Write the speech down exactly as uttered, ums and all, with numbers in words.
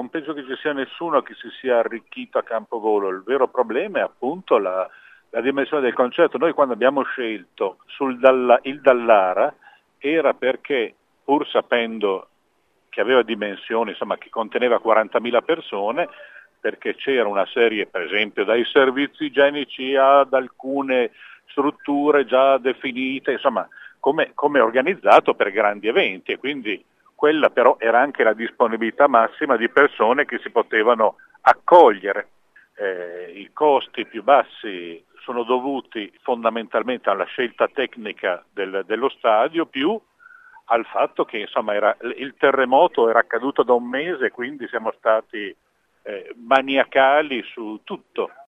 non penso che ci sia nessuno che si sia arricchito a Campovolo. Il vero problema è appunto la, la dimensione del concerto. Noi quando abbiamo scelto sul Dalla, il Dallara era perché, pur sapendo che aveva dimensioni, insomma, che conteneva quarantamila persone, perché c'era una serie, per esempio, dai servizi igienici ad alcune strutture già definite, insomma, come, come organizzato per grandi eventi, e quindi quella però era anche la disponibilità massima di persone che si potevano accogliere. Eh, I costi più bassi sono dovuti fondamentalmente alla scelta tecnica del, dello stadio, più al fatto che insomma era, il terremoto era accaduto da un mese, quindi siamo stati eh, maniacali su tutto.